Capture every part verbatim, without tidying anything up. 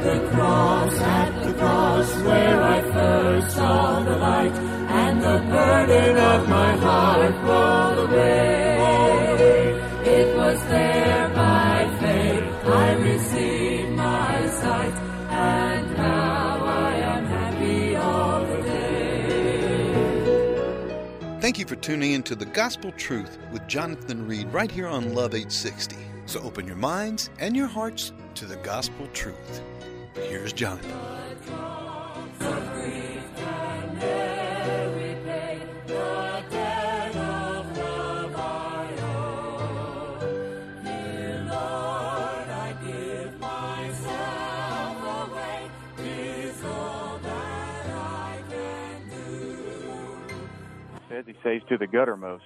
the cross, at the cross where I first saw the light, and the burden of my heart rolled away. It was there by faith I received my sight, and now I am happy all the day. Thank you for tuning in to The Gospel Truth with Jonathan Reed right here on Love eight sixty. So open your minds and your hearts to the Gospel Truth. Here's Jonathan. He saves to the guttermost.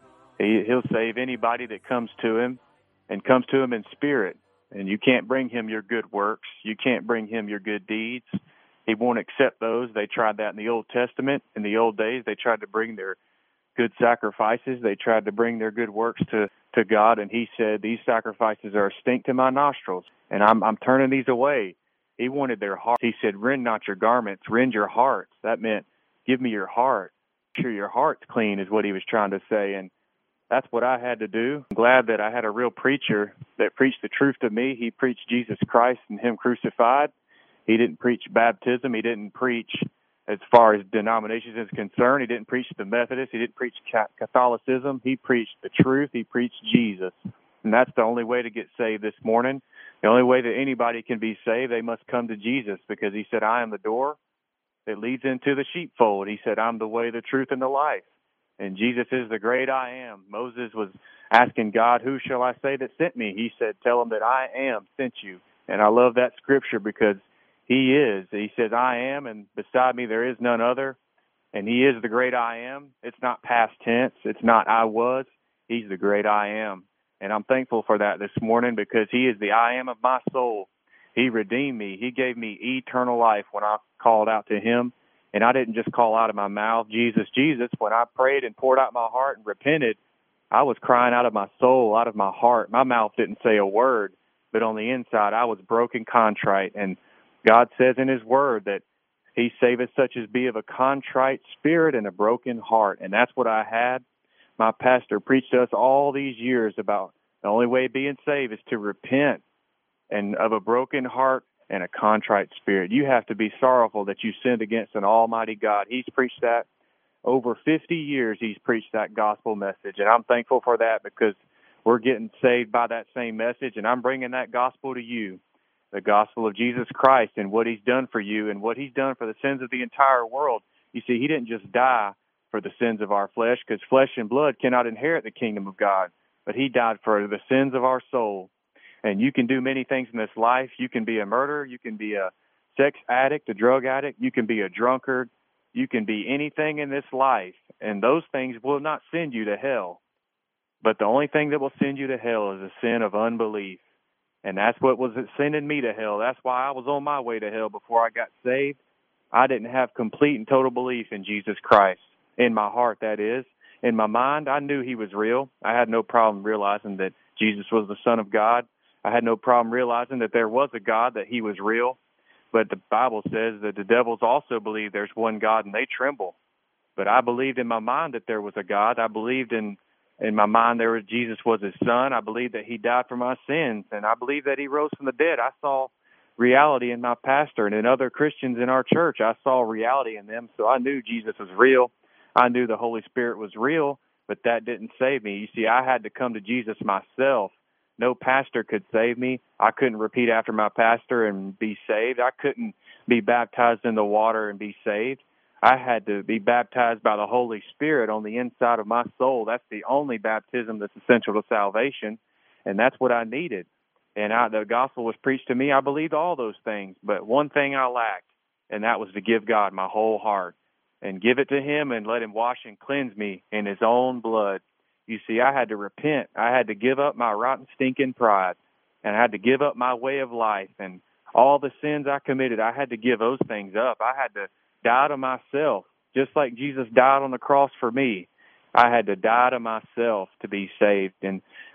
He, he'll save anybody that comes to him and comes to him in spirit. And you can't bring him your good works. You can't bring him your good deeds. He won't accept those. They tried that in the Old Testament. In the old days, they tried to bring their good sacrifices. They tried to bring their good works to, to God. And he said, these sacrifices are a stink to my nostrils, and I'm, I'm turning these away. He wanted their heart. He said, rend not your garments, rend your hearts. That meant, give me your heart. Sure, your heart's clean is what he was trying to say, and that's what I had to do. I'm glad that I had a real preacher that preached the truth to me. He preached Jesus Christ and him crucified. He didn't preach baptism. He didn't preach as far as denominations is concerned. He didn't preach the Methodist. He didn't preach Catholicism. He preached the truth. He preached Jesus, and that's the only way to get saved this morning. The only way that anybody can be saved, they must come to Jesus, because he said, I am the door that leads into the sheepfold. He said, I'm the way, the truth, and the life. And Jesus is the great I am. Moses was asking God, who shall I say that sent me? He said, tell him that I am sent you. And I love that scripture because he is. He says, I am, and beside me there is none other. And he is the great I am. It's not past tense. It's not I was. He's the great I am. And I'm thankful for that this morning, because he is the I am of my soul. He redeemed me. He gave me eternal life when I called out to him. And I didn't just call out of my mouth, Jesus, Jesus. When I prayed and poured out my heart and repented, I was crying out of my soul, out of my heart. My mouth didn't say a word, but on the inside, I was broken, contrite. And God says in his word that he saveth such as be of a contrite spirit and a broken heart. And that's what I had. My pastor preached to us all these years about the only way of being saved is to repent, and of a broken heart and a contrite spirit. You have to be sorrowful that you sinned against an almighty God. He's preached that over fifty years. He's preached that gospel message, and I'm thankful for that, because we're getting saved by that same message, and I'm bringing that gospel to you, the gospel of Jesus Christ and what he's done for you and what he's done for the sins of the entire world. You see, he didn't just die for the sins of our flesh, because flesh and blood cannot inherit the kingdom of God, but he died for the sins of our soul. And you can do many things in this life. You can be a murderer. You can be a sex addict, a drug addict. You can be a drunkard. You can be anything in this life. And those things will not send you to hell. But the only thing that will send you to hell is a sin of unbelief. And that's what was sending me to hell. That's why I was on my way to hell before I got saved. I didn't have complete and total belief in Jesus Christ. In my heart, that is. In my mind, I knew he was real. I had no problem realizing that Jesus was the Son of God. I had no problem realizing that there was a God, that he was real. But the Bible says that the devils also believe there's one God, and they tremble. But I believed in my mind that there was a God. I believed in, in my mind there was Jesus was his son. I believed that he died for my sins, and I believed that he rose from the dead. I saw reality in my pastor and in other Christians in our church. I saw reality in them, so I knew Jesus was real. I knew the Holy Spirit was real, but that didn't save me. You see, I had to come to Jesus myself. No pastor could save me. I couldn't repeat after my pastor and be saved. I couldn't be baptized in the water and be saved. I had to be baptized by the Holy Spirit on the inside of my soul. That's the only baptism that's essential to salvation, and that's what I needed. And I, the gospel was preached to me. I believed all those things, but one thing I lacked, and that was to give God my whole heart and give it to him and let him wash and cleanse me in his own blood. You see, I had to repent. I had to give up my rotten, stinking pride, and I had to give up my way of life, and all the sins I committed, I had to give those things up. I had to die to myself, just like Jesus died on the cross for me. I had to die to myself to be saved. And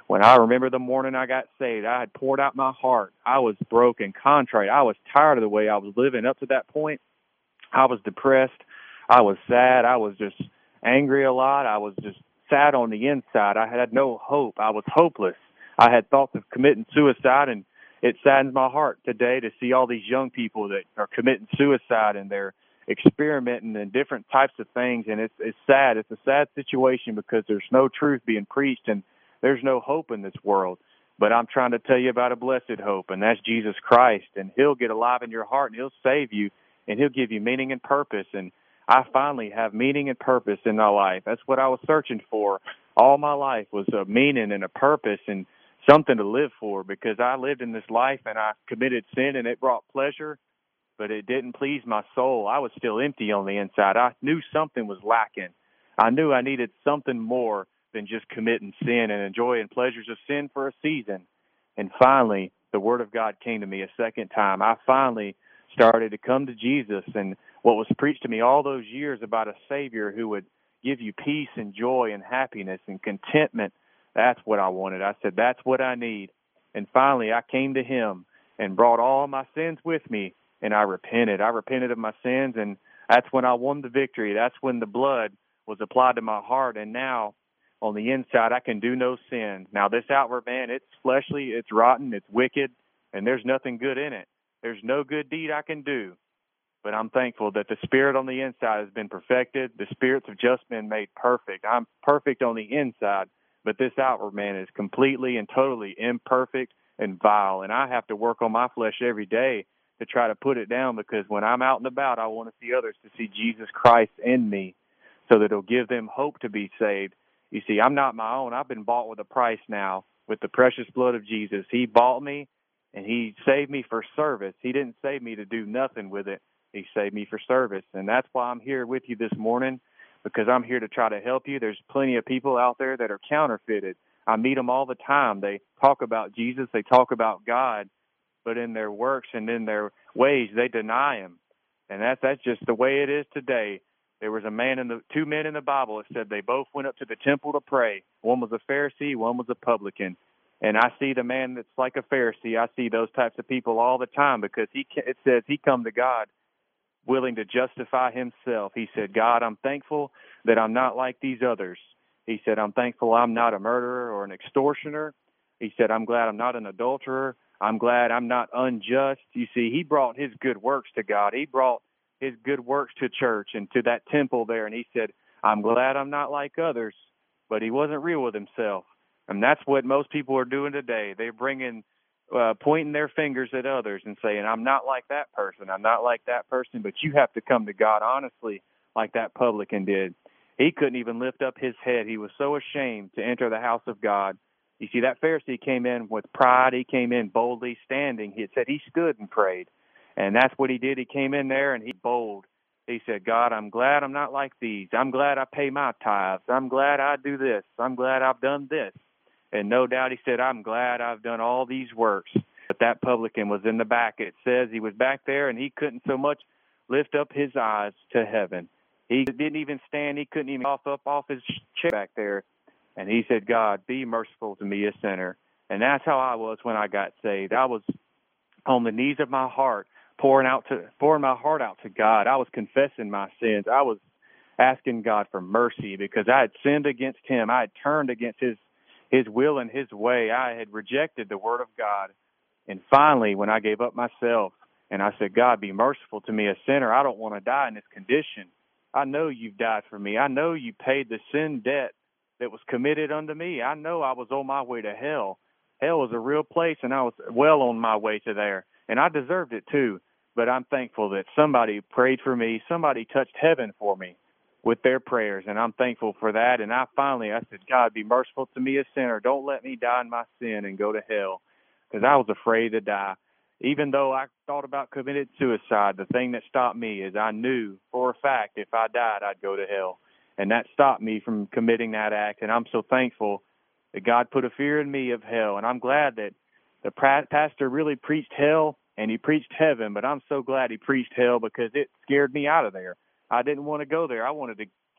When I remember the morning I got saved, I had poured out my heart. I was broken, contrite. I was tired of the way I was living up to that point. I was depressed. I was sad. I was just angry a lot. I was just sad on the inside. I had no hope. I was hopeless. I had thoughts of committing suicide, and it saddens my heart today to see all these young people that are committing suicide, and they're experimenting in different types of things, and it's it's sad. It's a sad situation because there's no truth being preached, and there's no hope in this world. But I'm trying to tell you about a blessed hope, and that's Jesus Christ, and he'll get alive in your heart, and he'll save you, and he'll give you meaning and purpose. And I finally have meaning and purpose in my life. That's what I was searching for all my life, was a meaning and a purpose and something to live for, because I lived in this life and I committed sin and it brought pleasure, but it didn't please my soul. I was still empty on the inside. I knew something was lacking. I knew I needed something more than just committing sin and enjoying pleasures of sin for a season. And finally, the Word of God came to me a second time. I finally started to come to Jesus, and what was preached to me all those years about a Savior who would give you peace and joy and happiness and contentment, that's what I wanted. I said, that's what I need. And finally, I came to him and brought all my sins with me, and I repented. I repented of my sins, and that's when I won the victory. That's when the blood was applied to my heart, and now on the inside, I can do no sin. Now, this outward man, it's fleshly, it's rotten, it's wicked, and there's nothing good in it. There's no good deed I can do. But I'm thankful that the spirit on the inside has been perfected. The spirits have just been made perfect. I'm perfect on the inside, but this outward man is completely and totally imperfect and vile. And I have to work on my flesh every day to try to put it down, because when I'm out and about, I want to see others to see Jesus Christ in me, so that it'll give them hope to be saved. You see, I'm not my own. I've been bought with a price now, with the precious blood of Jesus. He bought me, and he saved me for service. He didn't save me to do nothing with it. He saved me for service. And that's why I'm here with you this morning, because I'm here to try to help you. There's plenty of people out there that are counterfeited. I meet them all the time. They talk about Jesus. They talk about God, but in their works and in their ways, they deny him. And that's, that's just the way it is today. There was a man in the two men in the Bible that said they both went up to the temple to pray. One was a Pharisee, one was a publican. And I see the man that's like a Pharisee. I see those types of people all the time, because he it says he come to God willing to justify himself. He said, God, I'm thankful that I'm not like these others. He said, I'm thankful I'm not a murderer or an extortioner. He said, I'm glad I'm not an adulterer. I'm glad I'm not unjust. You see, he brought his good works to God. He brought his good works to church and to that temple there. And he said, I'm glad I'm not like others. But he wasn't real with himself. And that's what most people are doing today. They're bringing, uh, pointing their fingers at others and saying, I'm not like that person. I'm not like that person. But you have to come to God honestly, like that publican did. He couldn't even lift up his head. He was so ashamed to enter the house of God. You see, that Pharisee came in with pride. He came in boldly standing. He said he stood and prayed. And that's what he did. He came in there and he bold. He said, God, I'm glad I'm not like these. I'm glad I pay my tithes. I'm glad I do this. I'm glad I've done this. And no doubt he said, I'm glad I've done all these works. But that publican was in the back. It says he was back there and he couldn't so much lift up his eyes to heaven. He didn't even stand. He couldn't even off up off his chair back there. And he said, God, be merciful to me, a sinner. And that's how I was when I got saved. I was on the knees of my heart, pouring out to pouring my heart out to God. I was confessing my sins. I was asking God for mercy, because I had sinned against him. I had turned against his his will and his way. I had rejected the word of God. And finally, when I gave up myself and I said, God, be merciful to me, a sinner. I don't want to die in this condition. I know you've died for me. I know you paid the sin debt that was committed unto me. I know I was on my way to hell. Hell was a real place, and I was well on my way to there. And I deserved it too. But I'm thankful that somebody prayed for me. Somebody touched heaven for me with their prayers, and I'm thankful for that. And I finally, I said, God, be merciful to me, a sinner. Don't let me die in my sin and go to hell, because I was afraid to die. Even though I thought about committing suicide, the thing that stopped me is I knew for a fact if I died, I'd go to hell. And that stopped me from committing that act. And I'm so thankful that God put a fear in me of hell. And I'm glad that the pastor really preached hell and he preached heaven, but I'm so glad he preached hell, because it scared me out of there. I didn't want to go there. I wanted to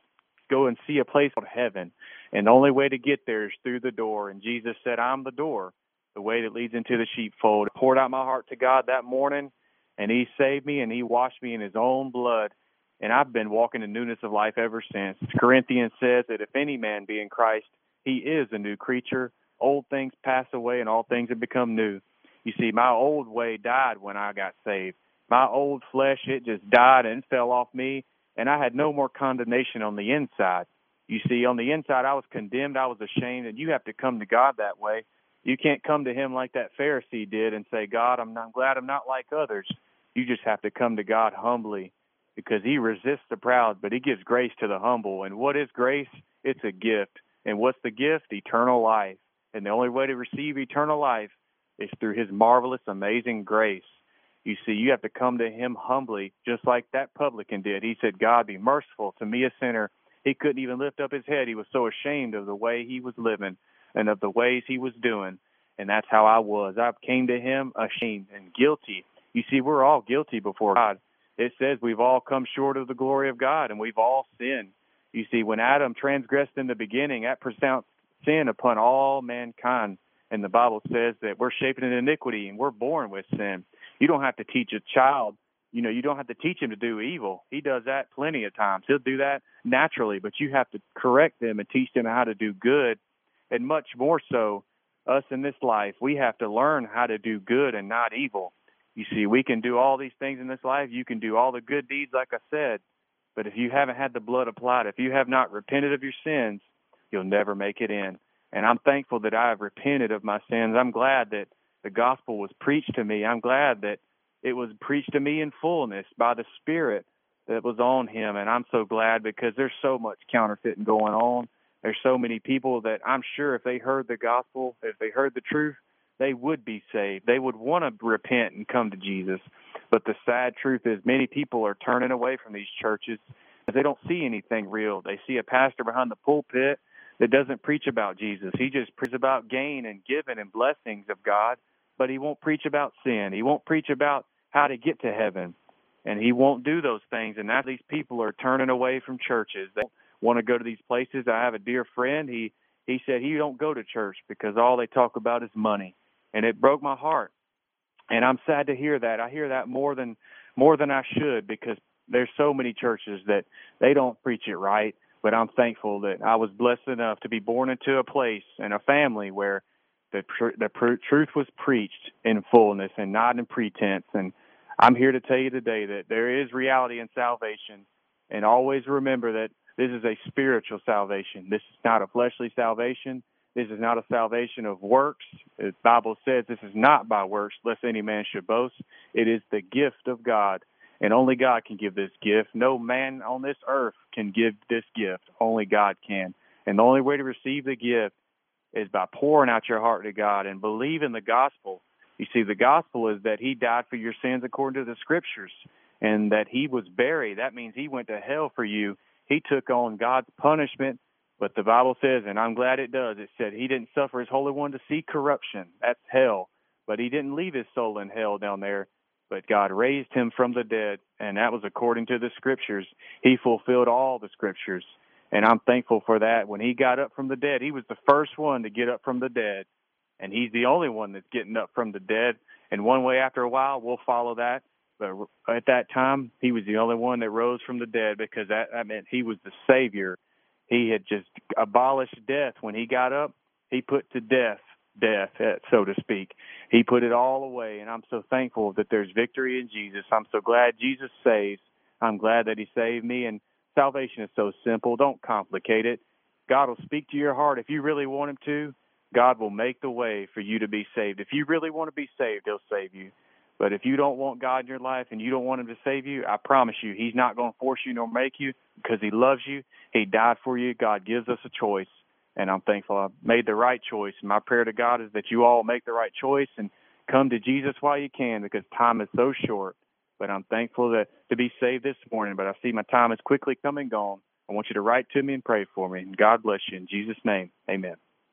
go and see a place called heaven. And the only way to get there is through the door. And Jesus said, I'm the door, the way that leads into the sheepfold. I poured out my heart to God that morning, and he saved me, and he washed me in his own blood. And I've been walking in newness of life ever since. Corinthians says that if any man be in Christ, he is a new creature. Old things pass away, and all things have become new. You see, my old way died when I got saved. My old flesh, it just died and fell off me, and I had no more condemnation on the inside. You see, on the inside, I was condemned. I was ashamed, and you have to come to God that way. You can't come to him like that Pharisee did and say, God, I'm, not, I'm glad I'm not like others. You just have to come to God humbly, because he resists the proud, but he gives grace to the humble. And what is grace? It's a gift. And what's the gift? Eternal life. And the only way to receive eternal life is through his marvelous, amazing grace. You see, you have to come to him humbly, just like that publican did. He said, God, be merciful to me, a sinner. He couldn't even lift up his head. He was so ashamed of the way he was living and of the ways he was doing. And that's how I was. I came to him ashamed and guilty. You see, we're all guilty before God. It says we've all come short of the glory of God, and we've all sinned. You see, when Adam transgressed in the beginning, that pronounced sin upon all mankind. And the Bible says that we're shaped in iniquity, and we're born with sin. You don't have to teach a child. You know, you don't have to teach him to do evil. He does that plenty of times. He'll do that naturally, but you have to correct them and teach them how to do good. And much more so, us in this life, we have to learn how to do good and not evil. You see, we can do all these things in this life. You can do all the good deeds, like I said. But if you haven't had the blood applied, if you have not repented of your sins, you'll never make it in. And I'm thankful that I have repented of my sins. I'm glad that the gospel was preached to me. I'm glad that it was preached to me in fullness by the Spirit that was on him. And I'm so glad, because there's so much counterfeiting going on. There's so many people that I'm sure if they heard the gospel, if they heard the truth, they would be saved. They would want to repent and come to Jesus. But the sad truth is many people are turning away from these churches because they don't see anything real. They see a pastor behind the pulpit that doesn't preach about Jesus. He just preaches about gain and giving and blessings of God, but he won't preach about sin. He won't preach about how to get to heaven, and he won't do those things. And now these people are turning away from churches. They want to go to these places. I have a dear friend. He he said he don't go to church because all they talk about is money. And it broke my heart. And I'm sad to hear that. I hear that more than more than I should, because there's so many churches that they don't preach it right. But I'm thankful that I was blessed enough to be born into a place and a family where the, tr- the pr- truth was preached in fullness and not in pretense. And I'm here to tell you today that there is reality in salvation. And always remember that this is a spiritual salvation. This is not a fleshly salvation. This is not a salvation of works. The Bible says this is not by works, lest any man should boast. It is the gift of God, and only God can give this gift. No man on this earth can give this gift. Only God can. And the only way to receive the gift is by pouring out your heart to God and believe in the gospel. You see, the gospel is that he died for your sins according to the scriptures, and that he was buried. That means he went to hell for you. He took on God's punishment. But the Bible says, and I'm glad it does, it said he didn't suffer his Holy One to see corruption. That's hell. But he didn't leave his soul in hell down there. But God raised him from the dead, and that was according to the scriptures. He fulfilled all the scriptures, and I'm thankful for that. When he got up from the dead, he was the first one to get up from the dead, and he's the only one that's getting up from the dead. And one way after a while, we'll follow that. But at that time, he was the only one that rose from the dead, because that, that meant he was the Savior. He had just abolished death. When he got up, he put to death, death, so to speak. He put it all away, and I'm so thankful that there's victory in Jesus. I'm so glad Jesus saves. I'm glad that he saved me, and salvation is so simple. Don't complicate it. God will speak to your heart. If you really want him to, God will make the way for you to be saved. If you really want to be saved, he'll save you. But if you don't want God in your life and you don't want him to save you, I promise you, he's not going to force you nor make you, because he loves you. He died for you. God gives us a choice, and I'm thankful I made the right choice. And my prayer to God is that you all make the right choice and come to Jesus while you can, because time is so short. But I'm thankful that, to be saved this morning, but I see my time is quickly come and gone. I want you to write to me and pray for me. And God bless you. In Jesus' name, amen.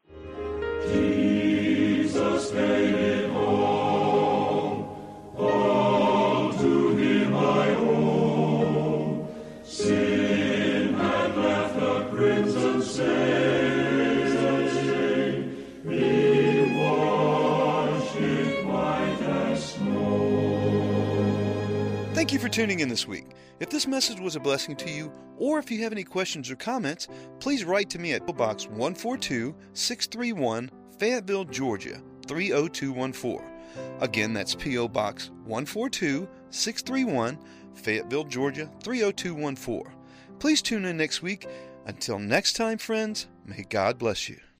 Jesus made it home. All to him I owe. Sin had left a Thank you for tuning in this week. If this message was a blessing to you, or if you have any questions or comments, please write to me at P O Box one four two, six three one, Fayetteville, Georgia, three oh two one four. Again, that's P O Box one four two, six three one, Fayetteville, Georgia, three oh two one four. Please tune in next week. Until next time, friends, may God bless you.